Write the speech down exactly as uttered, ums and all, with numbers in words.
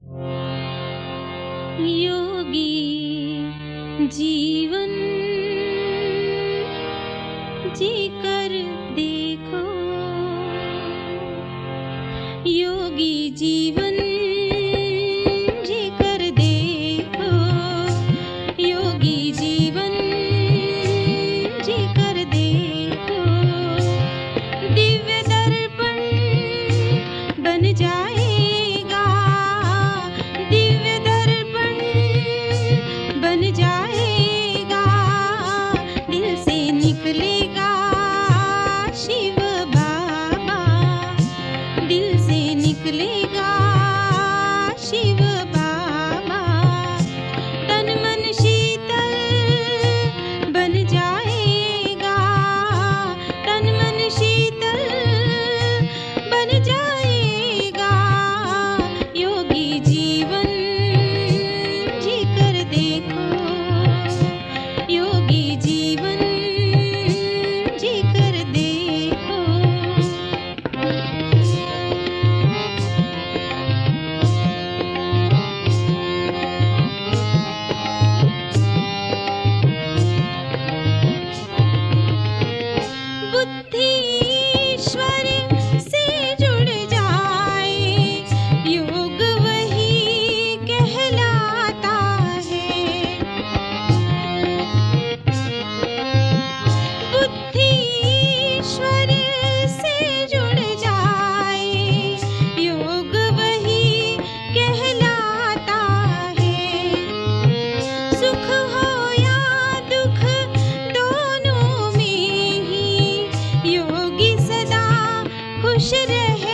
योगी जीवन जी कर देखो, योगी जीवन जी कर देखो, योगी जीवन जी कर देखो। दिव्य दर्पण बन जाएगा, दिव्य दर्पण बन जाएगा, दिल से निकलेगा शिव बाबा, दिल से निकलेगा शिव बाबा। तन मन शीतल बन जाएगा, तन मन शीतल बन जाएगा, योगी जीवन जी कर देखो, योगी जीवन जी कर देखो। बुद्धि ईश्वर से जुड़ जाए, योग वही कहलाता है। बुद्धि ईश्वर से जुड़ जाए, योग वही कहलाता है। सुख हो या दुख दोनों में ही योगी सदा खुश रहे।